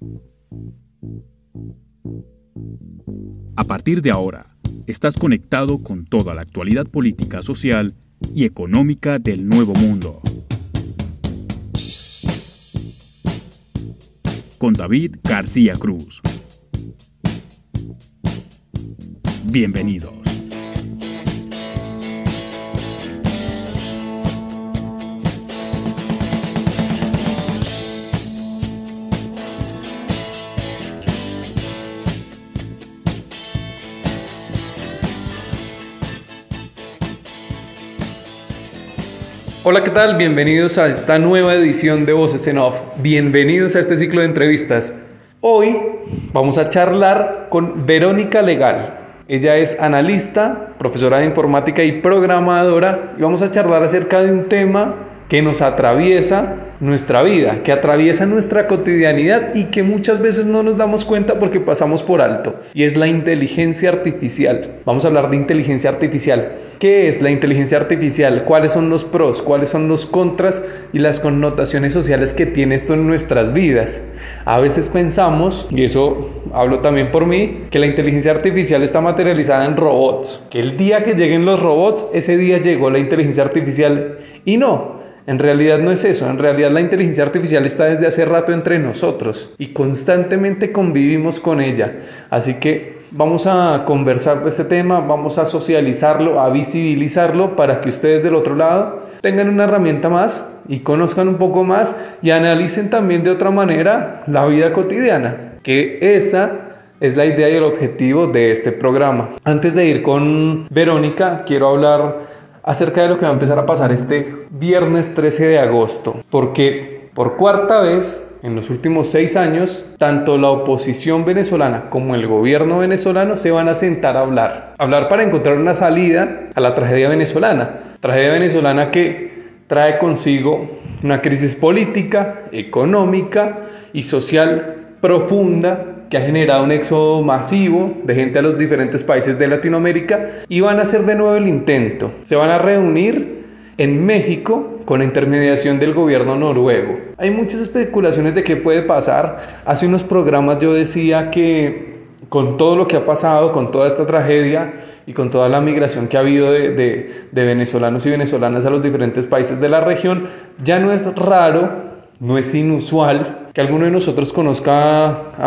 A partir de ahora, estás conectado con toda la actualidad política, social y económica del Nuevo Mundo. Con David García Cruz. Bienvenidos. Hola, ¿qué tal? Bienvenidos a esta nueva edición de Voces en Off. Bienvenidos a este ciclo de entrevistas. Hoy vamos a charlar con Verónica Legal. Ella es analista, profesora de informática y programadora, y vamos a charlar acerca de un tema que nos atraviesa nuestra vida, que atraviesa nuestra cotidianidad y que muchas veces no nos damos cuenta porque pasamos por alto, y es la inteligencia artificial. Vamos a hablar de inteligencia artificial. ¿Qué es la inteligencia artificial? ¿Cuáles son los pros? ¿Cuáles son los contras? Y las connotaciones sociales que tiene esto en nuestras vidas. A veces pensamos, y eso hablo también por mí, que la inteligencia artificial está materializada en robots. Que el día que lleguen los robots, ese día llegó la inteligencia artificial. Y no. En realidad no es eso, en realidad la inteligencia artificial está desde hace rato entre nosotros y constantemente convivimos con ella. Así que vamos a conversar de este tema, vamos a socializarlo, a visibilizarlo para que ustedes del otro lado tengan una herramienta más y conozcan un poco más y analicen también de otra manera la vida cotidiana, que esa es la idea y el objetivo de este programa. Antes de ir con Verónica, quiero hablar acerca de lo que va a empezar a pasar este viernes 13 de agosto, porque por cuarta vez en los últimos 6 años, tanto la oposición venezolana como el gobierno venezolano se van a sentar a hablar para encontrar una salida a la tragedia venezolana que trae consigo una crisis política, económica y social profunda, que ha generado un éxodo masivo de gente a los diferentes países de Latinoamérica, y van a hacer de nuevo el intento. Se van a reunir en México con la intermediación del gobierno noruego. Hay muchas especulaciones de qué puede pasar. Hace unos programas yo decía que con todo lo que ha pasado, con toda esta tragedia y con toda la migración que ha habido de venezolanos y venezolanas a los diferentes países de la región, ya no es raro, no es inusual que alguno de nosotros conozca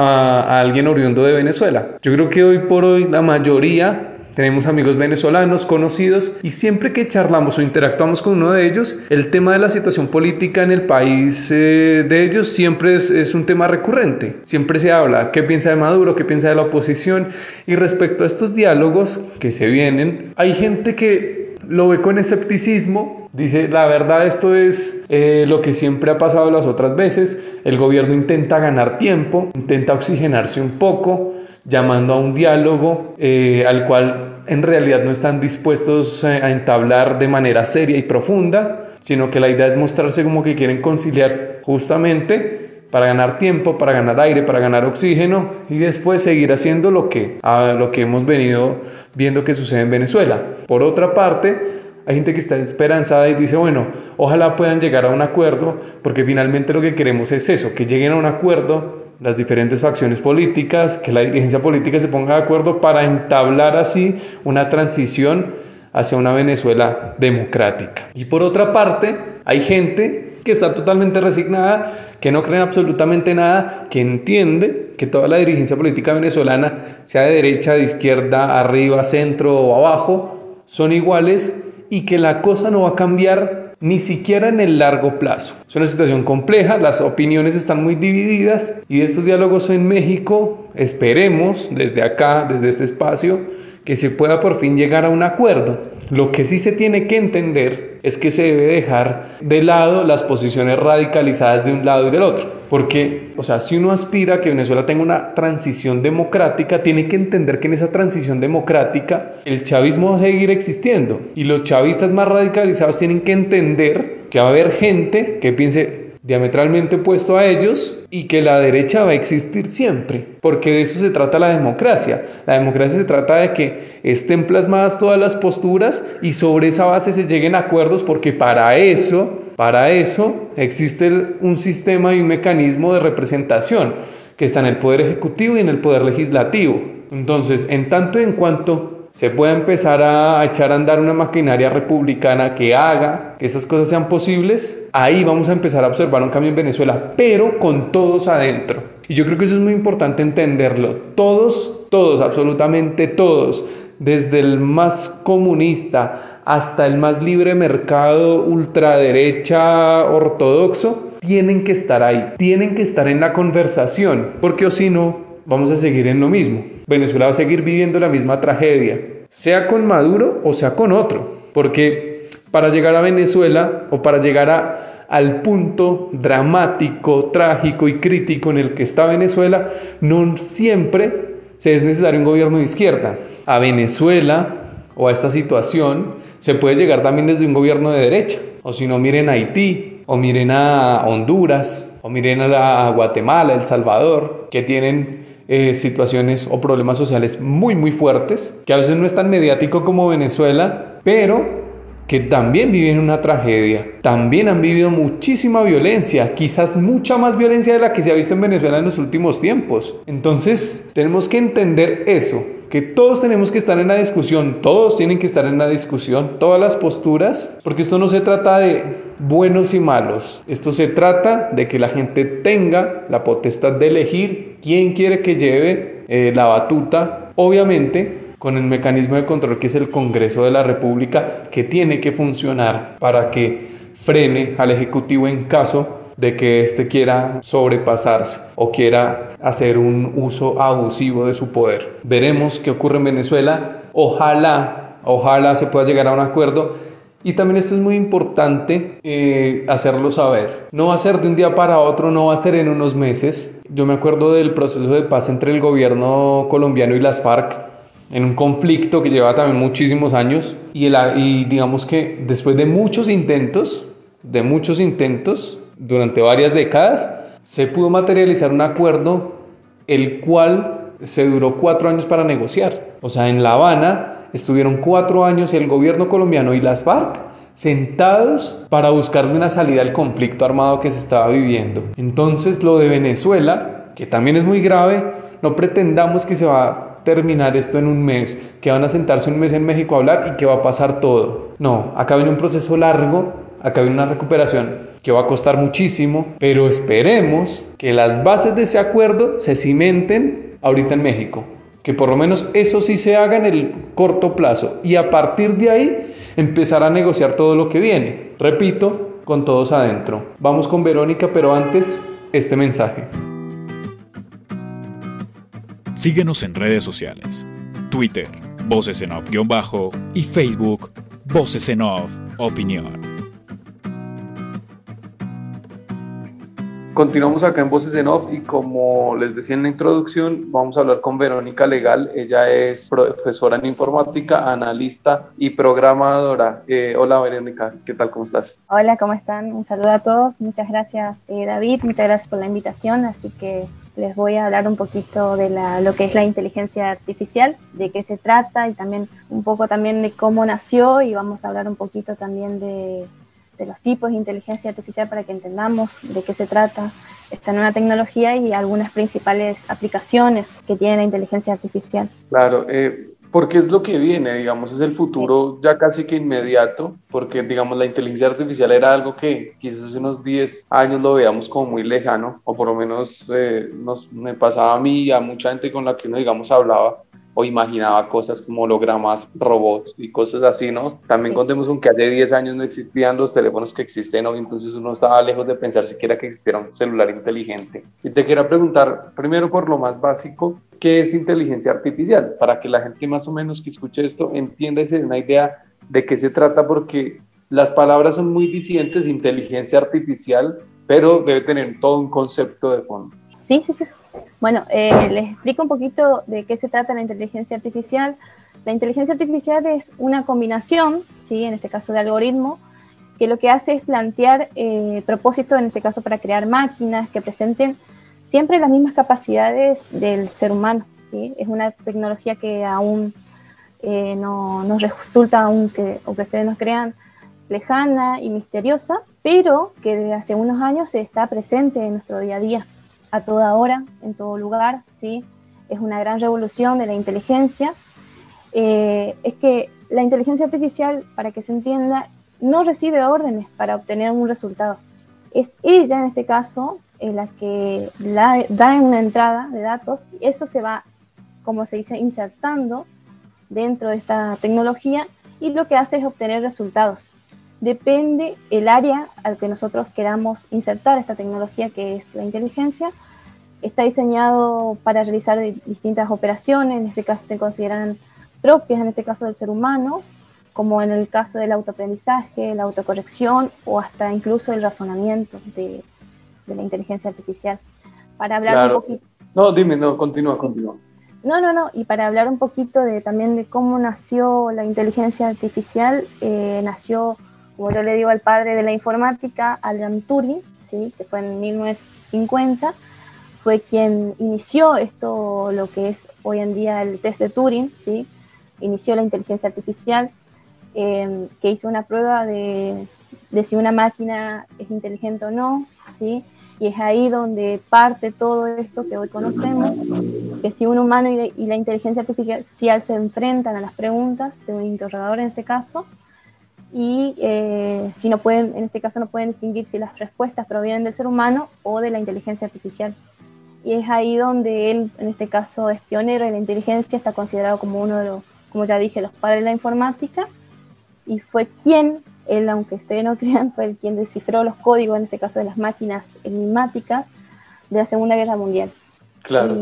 a alguien oriundo de Venezuela. Yo creo que hoy por hoy la mayoría tenemos amigos venezolanos conocidos, y siempre que charlamos o interactuamos con uno de ellos, el tema de la situación política en el país de ellos siempre es un tema recurrente. Siempre se habla qué piensa de Maduro, qué piensa de la oposición, y respecto a estos diálogos que se vienen, hay gente que lo ve con escepticismo, dice la verdad esto es lo que siempre ha pasado las otras veces. El gobierno intenta ganar tiempo, intenta oxigenarse un poco, llamando a un diálogo al cual en realidad no están dispuestos a entablar de manera seria y profunda, sino que la idea es mostrarse como que quieren conciliar justamente para ganar tiempo, para ganar aire, para ganar oxígeno, y después seguir haciendo lo que hemos venido viendo que sucede en Venezuela. Por otra parte, hay gente que está esperanzada y dice, bueno, ojalá puedan llegar a un acuerdo, porque finalmente lo que queremos es eso, que lleguen a un acuerdo las diferentes facciones políticas, que la dirigencia política se ponga de acuerdo para entablar así una transición hacia una Venezuela democrática. Y por otra parte, hay gente que está totalmente resignada, que no cree en absolutamente nada, que entiende que toda la dirigencia política venezolana, sea de derecha, de izquierda, arriba, centro o abajo, son iguales, y que la cosa no va a cambiar ni siquiera en el largo plazo. Es una situación compleja, las opiniones están muy divididas, y de estos diálogos en México esperemos desde acá, desde este espacio, que se pueda por fin llegar a un acuerdo. Lo que sí se tiene que entender es que se debe dejar de lado las posiciones radicalizadas de un lado y del otro, porque, si uno aspira a que Venezuela tenga una transición democrática, tiene que entender que en esa transición democrática el chavismo va a seguir existiendo, y los chavistas más radicalizados tienen que entender que va a haber gente que piense diametralmente opuesto a ellos, y que la derecha va a existir siempre, porque de eso se trata la democracia. La democracia se trata de que estén plasmadas todas las posturas y sobre esa base se lleguen a acuerdos, porque para eso Para eso existe un sistema y un mecanismo de representación que está en el Poder Ejecutivo y en el Poder Legislativo. Entonces, en tanto y en cuanto se pueda empezar a echar a andar una maquinaria republicana que haga que esas cosas sean posibles, ahí vamos a empezar a observar un cambio en Venezuela, pero con todos adentro. Y yo creo que eso es muy importante entenderlo. Todos, absolutamente todos, desde el más comunista hasta el más libre mercado, ultraderecha, ortodoxo, tienen que estar ahí, tienen que estar en la conversación, porque o si no, vamos a seguir en lo mismo. Venezuela va a seguir viviendo la misma tragedia, sea con Maduro o sea con otro, porque para llegar a Venezuela o para llegar al punto dramático, trágico y crítico en el que está Venezuela, no siempre es necesario un gobierno de izquierda. A Venezuela o a esta situación se puede llegar también desde un gobierno de derecha, o si no, miren a Haití, o miren a Honduras, o miren a Guatemala, El Salvador, que tienen situaciones o problemas sociales muy fuertes, que a veces no es tan mediático como Venezuela, pero que también viven una tragedia, también han vivido muchísima violencia, quizás mucha más violencia de la que se ha visto en Venezuela en los últimos tiempos. Entonces tenemos que entender eso, que todos tenemos que estar en la discusión, todos tienen que estar en la discusión, todas las posturas, porque esto no se trata de buenos y malos, esto se trata de que la gente tenga la potestad de elegir quién quiere que lleve la batuta, obviamente con el mecanismo de control que es el Congreso de la República, que tiene que funcionar para que frene al Ejecutivo en caso de que éste quiera sobrepasarse o quiera hacer un uso abusivo de su poder. Veremos qué ocurre en Venezuela. Ojalá se pueda llegar a un acuerdo. Y también esto es muy importante hacerlo saber. No va a ser de un día para otro, no va a ser en unos meses. Yo me acuerdo del proceso de paz entre el gobierno colombiano y las FARC, en un conflicto que lleva también muchísimos años, y digamos que después de muchos intentos, durante varias décadas, se pudo materializar un acuerdo, el cual se duró 4 años para negociar. O sea, en La Habana estuvieron 4 años el gobierno colombiano y las FARC sentados para buscarle una salida al conflicto armado que se estaba viviendo. Entonces, lo de Venezuela, que también es muy grave, no pretendamos que se va a terminar esto en un mes, que van a sentarse un mes en México a hablar y que va a pasar todo. No, acá viene un proceso largo, acá viene una recuperación que va a costar muchísimo, pero esperemos que las bases de ese acuerdo se cimenten ahorita en México, que por lo menos eso sí se haga en el corto plazo, y a partir de ahí empezar a negociar todo lo que viene. Repito, con todos adentro. Vamos con Verónica, pero antes este mensaje. Síguenos en redes sociales, Twitter, Voces en Off_ y Facebook, Voces en Off Opinión. Continuamos acá en Voces en Off y como les decía en la introducción, vamos a hablar con Verónica Legal. Ella es profesora en informática, analista y programadora. Hola Verónica, ¿qué tal? ¿Cómo estás? Hola, ¿cómo están? Un saludo a todos. Muchas gracias David, muchas gracias por la invitación. Así que les voy a hablar un poquito de lo que es la inteligencia artificial, de qué se trata y también un poco también de cómo nació, y vamos a hablar un poquito también de los tipos de inteligencia artificial para que entendamos de qué se trata esta nueva tecnología y algunas principales aplicaciones que tiene la inteligencia artificial. Claro, porque es lo que viene, digamos, es el futuro ya casi que inmediato, porque digamos la inteligencia artificial era algo que quizás hace unos 10 años lo veíamos como muy lejano, o por lo menos me pasaba a mí y a mucha gente con la que uno, digamos, hablaba o imaginaba cosas como hologramas, robots y cosas así, ¿no? También contemos con que hace 10 años no existían los teléfonos que existen hoy, entonces uno estaba lejos de pensar siquiera que existiera un celular inteligente. Y te quiero preguntar, primero por lo más básico, ¿qué es inteligencia artificial? Para que la gente más o menos que escuche esto entienda y se dé una idea de qué se trata, porque las palabras son muy distintas, inteligencia artificial, pero debe tener todo un concepto de fondo. Sí. Bueno, les explico un poquito de qué se trata la inteligencia artificial. La inteligencia artificial es una combinación, ¿sí? En este caso de algoritmo, que lo que hace es plantear propósitos, en este caso para crear máquinas que presenten siempre las mismas capacidades del ser humano, ¿sí? Es una tecnología que aún no nos resulta, o que ustedes nos crean, lejana y misteriosa, pero que desde hace unos años está presente en nuestro día a día, a toda hora, en todo lugar, ¿sí? Es una gran revolución de la inteligencia. Es que la inteligencia artificial, para que se entienda, no recibe órdenes para obtener un resultado. Es ella, en este caso, la que da una entrada de datos, y eso se va, como se dice, insertando dentro de esta tecnología, y lo que hace es obtener resultados. Depende el área al que nosotros queramos insertar esta tecnología, que es la inteligencia. Está diseñado para realizar distintas operaciones, en este caso se consideran propias, en este caso del ser humano, como en el caso del autoaprendizaje, la autocorrección o hasta incluso el razonamiento de la inteligencia artificial. Para hablar un poquito... No, dime, no, continúa. No, y para hablar un poquito también de cómo nació la inteligencia artificial, nació, como yo le digo al padre de la informática, Alan Turing, ¿sí? Que fue en 1950, fue quien inició esto, lo que es hoy en día el test de Turing, ¿sí? Inició la inteligencia artificial, que hizo una prueba de si una máquina es inteligente o no, ¿sí? Y es ahí donde parte todo esto que hoy conocemos, que si un humano y la inteligencia artificial se enfrentan a las preguntas de un interrogador en este caso, y si no pueden, en este caso no pueden distinguir si las respuestas provienen del ser humano o de la inteligencia artificial. Y es ahí donde él, en este caso, es pionero en la inteligencia, está considerado como uno de los, como ya dije, los padres de la informática, y fue quien, él, aunque ustedes no crean, fue el quien descifró los códigos, en este caso de las máquinas enigmáticas de la Segunda Guerra Mundial. Claro.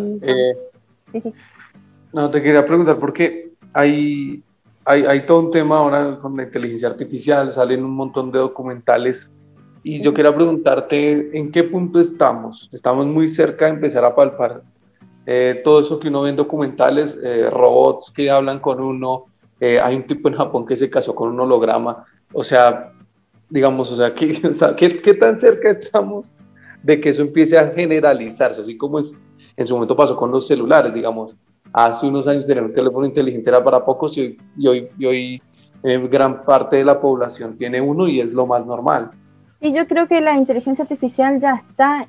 Sí. No, te quería preguntar, porque hay todo un tema ahora con la inteligencia artificial, salen un montón de documentales, y yo quería preguntarte, ¿en qué punto estamos? Estamos muy cerca de empezar a palpar todo eso que uno ve en documentales, robots que hablan con uno, hay un tipo en Japón que se casó con un holograma, o sea, digamos, ¿qué tan cerca estamos de que eso empiece a generalizarse? Así como en su momento pasó con los celulares, digamos, hace unos años tener un teléfono inteligente era para pocos, y hoy gran parte de la población tiene uno y es lo más normal. Sí, yo creo que la inteligencia artificial ya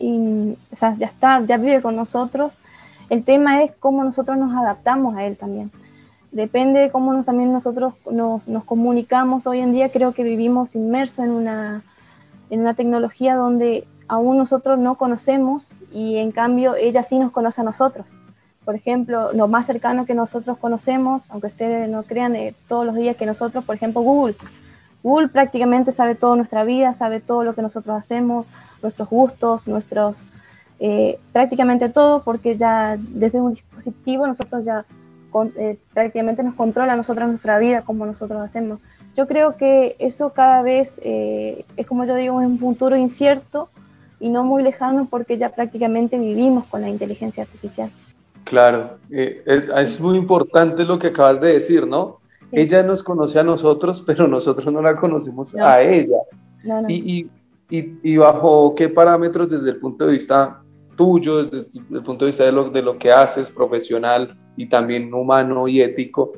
está, ya vive con nosotros. El tema es cómo nosotros nos adaptamos a él también. Depende de cómo también nosotros nos comunicamos. Hoy en día creo que vivimos inmersos en una tecnología donde aún nosotros no conocemos, y en cambio ella sí nos conoce a nosotros. Por ejemplo, lo más cercano que nosotros conocemos, aunque ustedes no crean, todos los días que nosotros, por ejemplo, Google prácticamente sabe toda nuestra vida, sabe todo lo que nosotros hacemos, nuestros gustos, prácticamente todo, porque ya desde un dispositivo nosotros ya prácticamente nos controla a nosotros nuestra vida, como nosotros hacemos. Yo creo que eso cada vez es, como yo digo, un futuro incierto y no muy lejano, porque ya prácticamente vivimos con la inteligencia artificial. Claro, es muy importante lo que acabas de decir, ¿no? Sí. Ella nos conoce a nosotros, pero nosotros no la conocemos a ella. No. Y bajo qué parámetros, desde el punto de vista tuyo, desde el punto de vista de lo que haces, profesional y también humano y ético,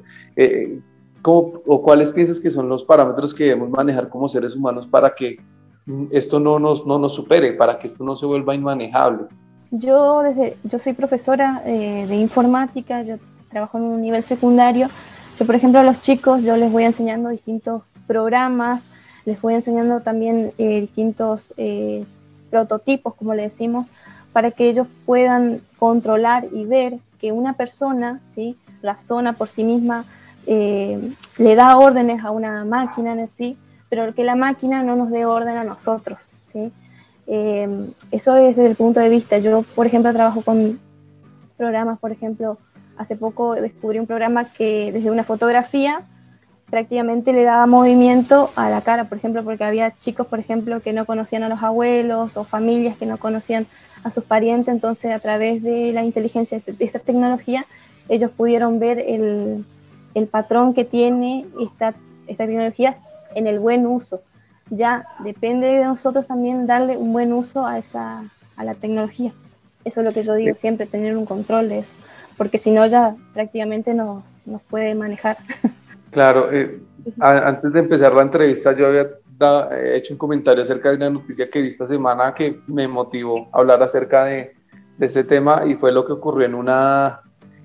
¿cuáles piensas que son los parámetros que debemos manejar como seres humanos para que esto no nos supere, para que esto no se vuelva inmanejable? Yo soy profesora de informática, yo trabajo en un nivel secundario. Yo, por ejemplo, a los chicos yo les voy enseñando distintos programas, les voy enseñando también distintos prototipos, como le decimos, para que ellos puedan controlar y ver que una persona, ¿sí?, razona por sí misma, le da órdenes a una máquina en sí, pero que la máquina no nos dé orden a nosotros, ¿sí? Eso es desde el punto de vista. Yo, por ejemplo, trabajo con programas. Por ejemplo, hace poco descubrí un programa que desde una fotografía prácticamente le daba movimiento a la cara, por ejemplo, porque había chicos, por ejemplo, que no conocían a los abuelos, o familias que no conocían a sus parientes. Entonces, a través de la inteligencia de esta tecnología, ellos pudieron ver el patrón que tiene esta tecnología en el buen uso. Ya depende de nosotros también darle un buen uso a la tecnología. Eso es lo que yo digo siempre, tener un control de eso, porque si no ya prácticamente nos puede manejar. Claro, antes de empezar la entrevista yo había hecho un comentario acerca de una noticia que vi esta semana que me motivó a hablar acerca de este tema, y fue lo que ocurrió en una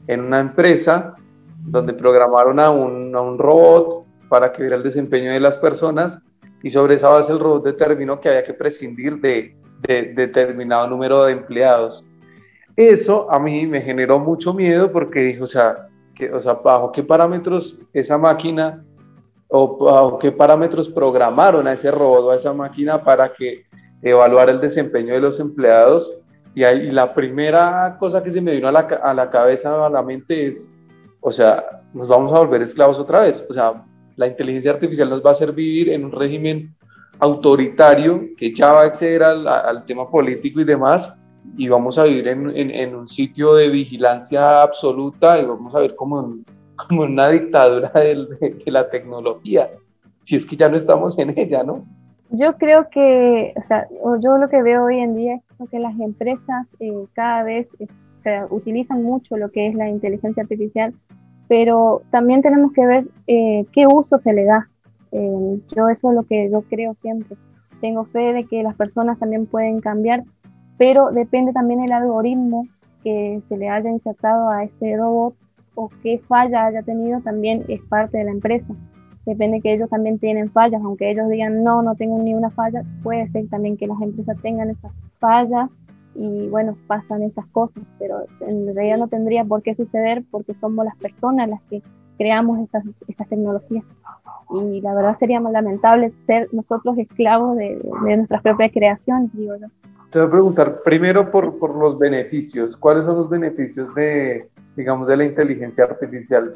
empresa donde programaron a un robot para que viera el desempeño de las personas, y sobre esa base el robot determinó que había que prescindir de determinado número de empleados. Eso a mí me generó mucho miedo porque dije, o sea, bajo qué parámetros esa máquina o bajo qué parámetros programaron a ese robot o a esa máquina para que evaluara el desempeño de los empleados. Y la primera cosa que se me vino a la cabeza, a la mente es, o sea, nos vamos a volver esclavos otra vez. O sea, la inteligencia artificial nos va a hacer vivir en un régimen autoritario que ya va a exceder al tema político y demás, y vamos a vivir en un sitio de vigilancia absoluta, y vamos a ver como una dictadura de la tecnología, si es que ya no estamos en ella, ¿no? Yo creo que, o sea, yo lo que veo hoy en día es que las empresas cada vez utilizan mucho lo que es la inteligencia artificial, pero también tenemos que ver qué uso se le da. Yo eso es lo que yo creo siempre. Tengo fe de que las personas también pueden cambiar, pero depende también el algoritmo que se le haya insertado a ese robot o qué falla haya tenido, también es parte de la empresa. Depende que ellos también tienen fallas, aunque ellos digan no tengo ni una falla, puede ser también que las empresas tengan esas fallas y bueno, pasan estas cosas, pero en realidad no tendría por qué suceder porque somos las personas las que creamos estas tecnologías. Y la verdad sería más lamentable ser nosotros esclavos de nuestras propias creaciones, digo yo. Te voy a preguntar primero por los beneficios. ¿Cuáles son los beneficios de la inteligencia artificial?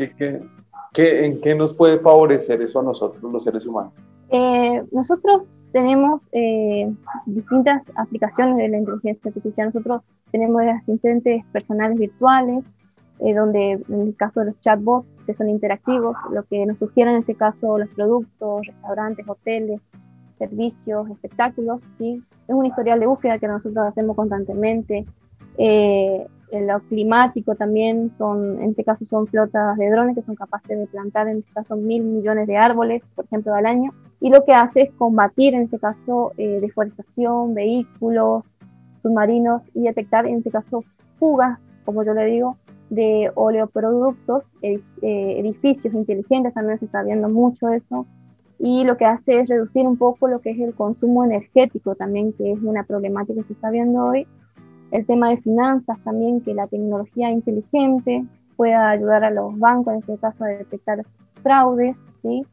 ¿En qué nos puede favorecer eso a nosotros, los seres humanos? Nosotros tenemos distintas aplicaciones de la inteligencia artificial. Nosotros tenemos asistentes personales virtuales, donde en el caso de los chatbots, que son interactivos, lo que nos sugieren en este caso los productos, restaurantes, hoteles, servicios, espectáculos, ¿sí? Es un historial de búsqueda que nosotros hacemos constantemente. Lo climático también en este caso son flotas de drones que son capaces de plantar en este caso 1.000 millones de árboles, por ejemplo, al año, y lo que hace es combatir en este caso deforestación, vehículos, submarinos, y detectar en este caso fugas, como yo le digo, de oleoproductos, edificios inteligentes, también se está viendo mucho eso, y lo que hace es reducir un poco lo que es el consumo energético también, que es una problemática que se está viendo hoy. El tema de finanzas también, que la tecnología inteligente pueda ayudar a los bancos, en este caso, a detectar fraudes, ¿sí?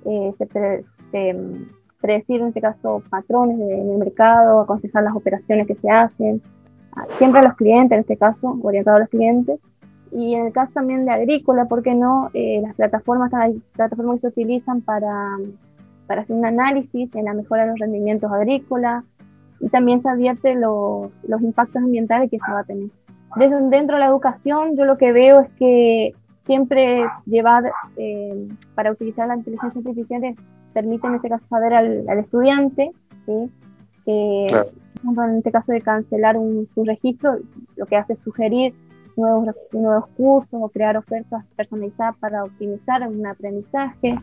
Predecir, en este caso, patrones en el mercado, aconsejar las operaciones que se hacen, siempre a los clientes, en este caso, orientado a los clientes. Y en el caso también de agrícola, ¿por qué no? Las plataformas que se utilizan para hacer un análisis en la mejora de los rendimientos agrícolas, y también se advierte los impactos ambientales que se va a tener. Dentro de la educación, yo lo que veo es que siempre llevar, para utilizar la inteligencia artificial, permite en este caso saber al estudiante, ¿sí? Claro. En este caso de cancelar su registro, lo que hace es sugerir nuevos cursos o crear ofertas personalizadas para optimizar un aprendizaje.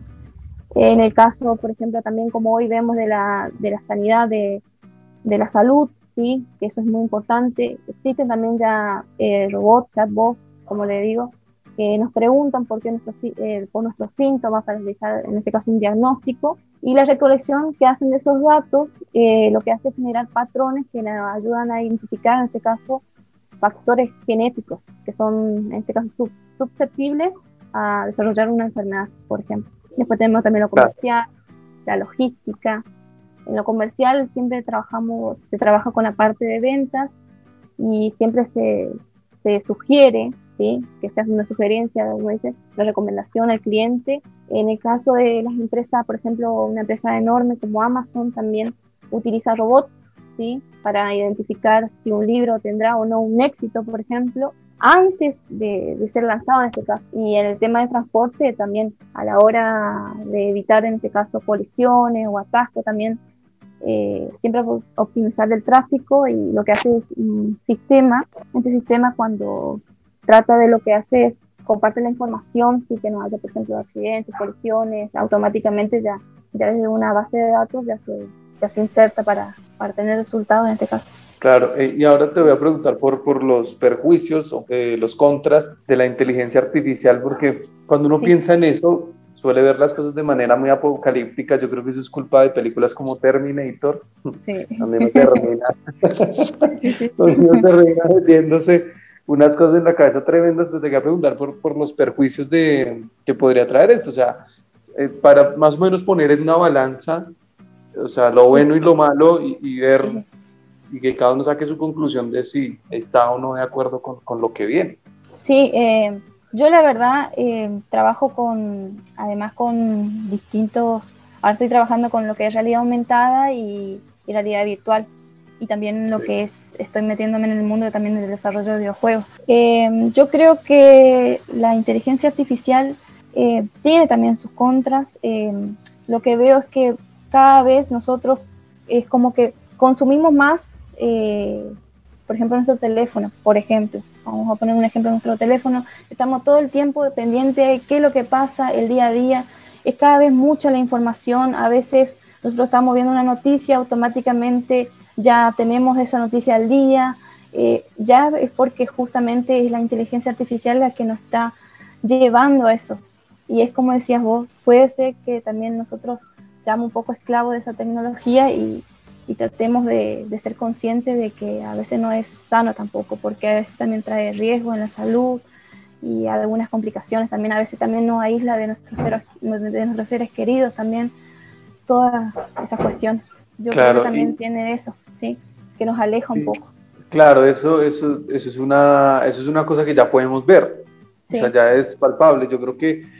En el caso, por ejemplo, también como hoy vemos de la sanidad, de la salud, ¿sí? Que eso es muy importante. Existen también ya robots, chatbots, como le digo, que nos preguntan por nuestros síntomas para realizar, en este caso, un diagnóstico, y la recolección que hacen de esos datos lo que hace es generar patrones que nos ayudan a identificar, en este caso, factores genéticos que son, en este caso, susceptibles a desarrollar una enfermedad, por ejemplo. Después tenemos también lo comercial, la logística. En lo comercial siempre se trabaja con la parte de ventas y siempre se sugiere, ¿sí? Que se hace una sugerencia, como dice, la recomendación al cliente. En el caso de las empresas, por ejemplo, una empresa enorme como Amazon también utiliza robots, ¿sí? Para identificar si un libro tendrá o no un éxito, por ejemplo, antes de ser lanzado en este caso. Y en el tema de transporte también, a la hora de evitar en este caso colisiones o atascos también, siempre optimizar el tráfico, y lo que hace es un sistema. Este sistema, cuando trata de lo que hace es comparte la información, si que no haya, por ejemplo, accidentes, colisiones, automáticamente ya ya desde una base de datos ya se inserta para tener resultados en este caso. Claro, y ahora te voy a preguntar por los perjuicios o los contras de la inteligencia artificial, porque cuando uno piensa en eso, suele ver las cosas de manera muy apocalíptica. Yo creo que eso es culpa de películas como Terminator, donde uno termina, donde uno termina metiéndose unas cosas en la cabeza tremendas. Pues te voy a preguntar por los perjuicios que podría traer esto, o sea, para más o menos poner en una balanza, o sea, lo bueno y lo malo y ver... y que cada uno saque su conclusión de si está o no de acuerdo con lo que viene. Sí, yo la verdad trabajo además con distintos, ahora estoy trabajando con lo que es realidad aumentada y realidad virtual, y también lo que estoy metiéndome en el mundo también del desarrollo de videojuegos. Yo creo que la inteligencia artificial tiene también sus contras. Lo que veo es que cada vez nosotros es como que consumimos más, por ejemplo, nuestro teléfono, por ejemplo. Vamos a poner un ejemplo de nuestro teléfono. Estamos todo el tiempo dependientes de qué es lo que pasa el día a día. Es cada vez mucha la información. A veces nosotros estamos viendo una noticia, automáticamente ya tenemos esa noticia al día. Ya es porque justamente es la inteligencia artificial la que nos está llevando a eso. Y es como decías vos, puede ser que también nosotros seamos un poco esclavos de esa tecnología y tratemos de ser conscientes de que a veces no es sano tampoco, porque a veces también trae riesgo en la salud y algunas complicaciones también. A veces también nos aísla de nuestros seres queridos también, todas esas cuestiones. Yo creo que también tiene eso, ¿sí? Que nos aleja un poco. Claro, eso es una cosa que ya podemos ver, o sea, ya es palpable. Yo creo que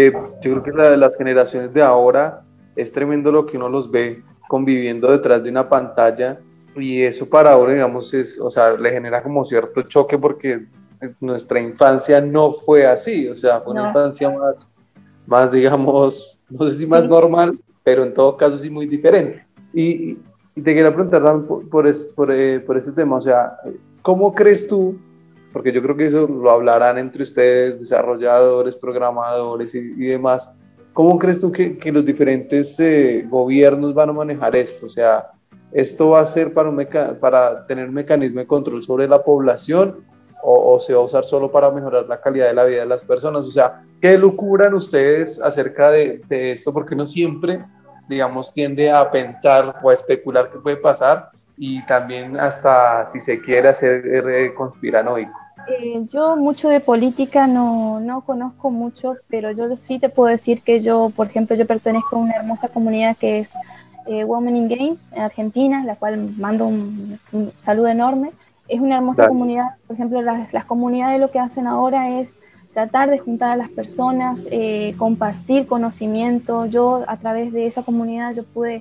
las generaciones de ahora es tremendo lo que uno los ve conviviendo detrás de una pantalla, y eso para ahora, digamos, o sea, le genera como cierto choque porque nuestra infancia no fue así, o sea, fue una infancia más, digamos, no sé si más normal, pero en todo caso sí muy diferente. Y te quería preguntar por este tema, o sea, ¿cómo crees tú? Porque yo creo que eso lo hablarán entre ustedes, desarrolladores, programadores y demás. ¿Cómo crees tú que los diferentes gobiernos van a manejar esto? O sea, ¿esto va a ser para tener un mecanismo de control sobre la población o se va a usar solo para mejorar la calidad de la vida de las personas? O sea, ¿qué lucubran ustedes acerca de esto? Porque uno siempre, digamos, tiende a pensar o a especular qué puede pasar, y también hasta, si se quiere, hacer conspiranoico. Yo mucho de política no conozco mucho, pero yo sí te puedo decir que yo, por ejemplo, yo pertenezco a una hermosa comunidad que es Women in Games en Argentina, la cual mando un saludo enorme. Es una hermosa comunidad. Por ejemplo, las comunidades lo que hacen ahora es tratar de juntar a las personas, compartir conocimiento. Yo a través de esa comunidad yo pude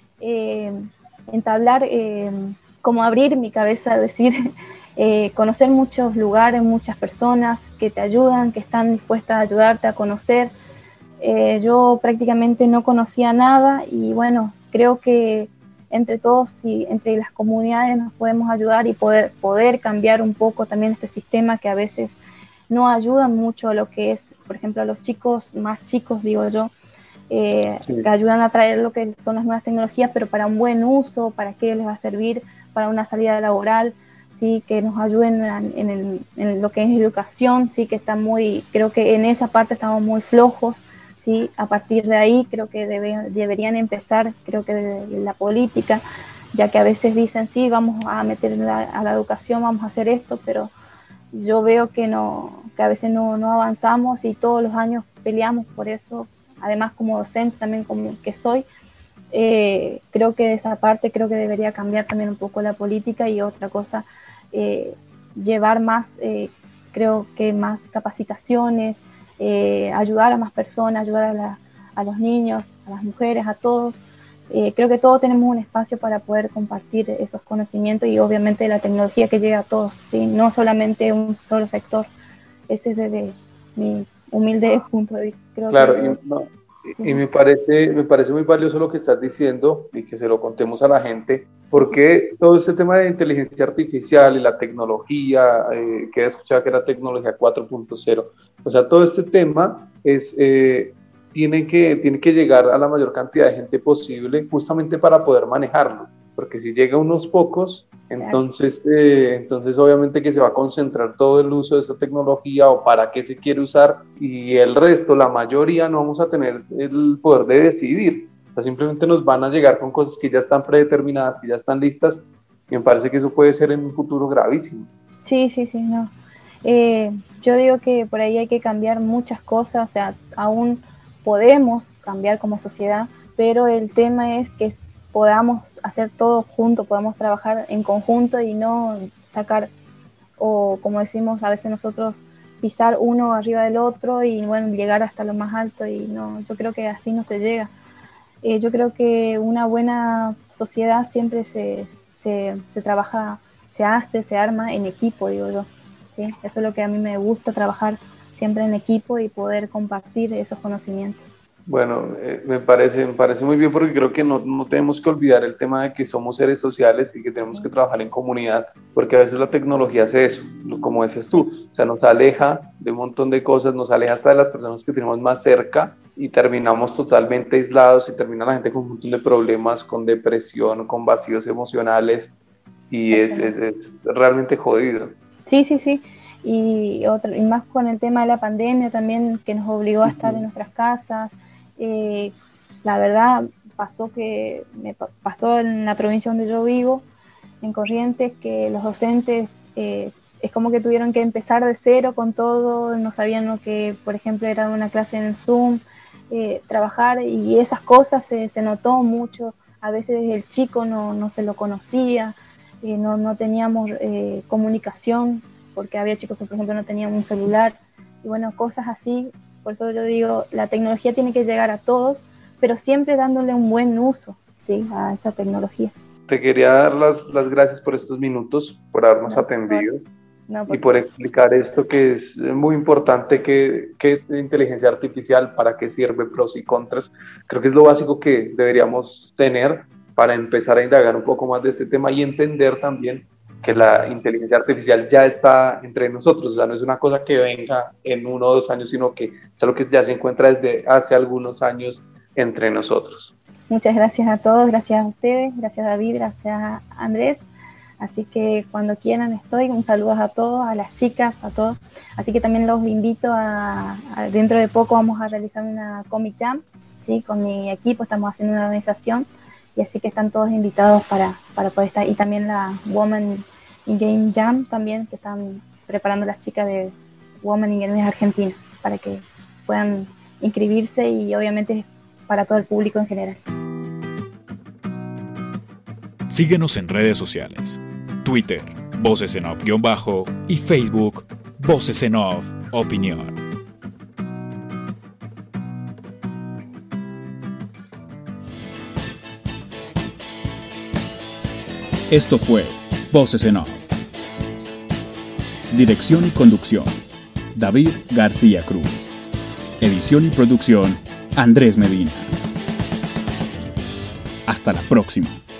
entablar, como abrir mi cabeza, decir... conocer muchos lugares, muchas personas que te ayudan, que están dispuestas a ayudarte a conocer. Yo prácticamente no conocía nada y bueno, creo que entre todos y entre las comunidades nos podemos ayudar y poder cambiar un poco también este sistema que a veces no ayuda mucho a lo que es, por ejemplo, a los chicos más chicos, digo yo, que ayudan a traer lo que son las nuevas tecnologías, pero para un buen uso, para qué les va a servir, para una salida laboral. Sí, que nos ayuden en lo que es educación, sí, que está creo que en esa parte estamos muy flojos, sí, a partir de ahí creo que deberían empezar, creo que de la política, ya que a veces dicen, sí, vamos a meter a la educación, vamos a hacer esto, pero yo veo que a veces no avanzamos y todos los años peleamos por eso. Además, como docente también, como que soy, creo que de esa parte creo que debería cambiar también un poco la política. Y otra cosa, llevar más, creo que más capacitaciones, ayudar a más personas, ayudar a los niños, a las mujeres, a todos. Creo que todos tenemos un espacio para poder compartir esos conocimientos y obviamente la tecnología que llega a todos, ¿sí? No solamente un solo sector. Ese es desde mi humilde punto de vista. Creo claro, y me parece muy valioso lo que estás diciendo y que se lo contemos a la gente, porque todo este tema de inteligencia artificial y la tecnología, que he escuchado que era tecnología 4.0, o sea, todo este tema tiene que llegar a la mayor cantidad de gente posible justamente para poder manejarlo, porque si llega a unos pocos, entonces obviamente que se va a concentrar todo el uso de esta tecnología o para qué se quiere usar, y el resto, la mayoría, no vamos a tener el poder de decidir. O sea, simplemente nos van a llegar con cosas que ya están predeterminadas, que ya están listas, y me parece que eso puede ser en un futuro gravísimo. Sí, no. Yo digo que por ahí hay que cambiar muchas cosas, o sea, aún podemos cambiar como sociedad, pero el tema es que podamos hacer todo juntos, podamos trabajar en conjunto y no sacar, o como decimos a veces nosotros, pisar uno arriba del otro y bueno, llegar hasta lo más alto, y no, yo creo que así no se llega. Yo creo que una buena sociedad siempre se trabaja, se arma en equipo, digo yo. ¿Sí? Eso es lo que a mí me gusta, trabajar siempre en equipo y poder compartir esos conocimientos. Bueno, me parece muy bien, porque creo que no tenemos que olvidar el tema de que somos seres sociales y que tenemos que trabajar en comunidad, porque a veces la tecnología hace eso, como dices tú, o sea, nos aleja de un montón de cosas, nos aleja hasta de las personas que tenemos más cerca y terminamos totalmente aislados, y termina la gente con un montón de problemas, con depresión, con vacíos emocionales, y es realmente jodido. Sí. Y más con el tema de la pandemia también, que nos obligó a estar en nuestras casas. La verdad me pasó en la provincia donde yo vivo, en Corrientes, que los docentes es como que tuvieron que empezar de cero con todo, no sabían lo que, por ejemplo, era una clase en Zoom, trabajar, y esas cosas se notó mucho. A veces el chico no se lo conocía, no teníamos comunicación, porque había chicos que, por ejemplo, no tenían un celular, y bueno, cosas así. Por eso yo digo, la tecnología tiene que llegar a todos, pero siempre dándole un buen uso, ¿sí?, a esa tecnología. Te quería dar las gracias por estos minutos, por habernos atendido y por explicar esto, que es muy importante, que es inteligencia artificial, para qué sirve, pros y contras. Creo que es lo básico que deberíamos tener para empezar a indagar un poco más de este tema y entender también que la inteligencia artificial ya está entre nosotros. O sea, no es una cosa que venga en 1 o 2 años, sino que es algo que ya se encuentra desde hace algunos años entre nosotros. Muchas gracias a todos, gracias a ustedes, gracias David, gracias a Andrés. Así que cuando quieran estoy. Un saludo a todos, a las chicas, a todos. Así que también los invito dentro de poco vamos a realizar una Comic Jam, ¿sí?, con mi equipo. Estamos haciendo una organización, y así que están todos invitados para poder estar. Y también la Women in Game Jam también, que están preparando las chicas de Women in Games Argentina, para que puedan inscribirse, y obviamente para todo el público en general. Síguenos en redes sociales: Twitter, Voces en Off_ y Facebook, Voces en Off Opinión. Esto fue Voces en Off. Dirección y conducción: David García Cruz. Edición y producción: Andrés Medina. Hasta la próxima.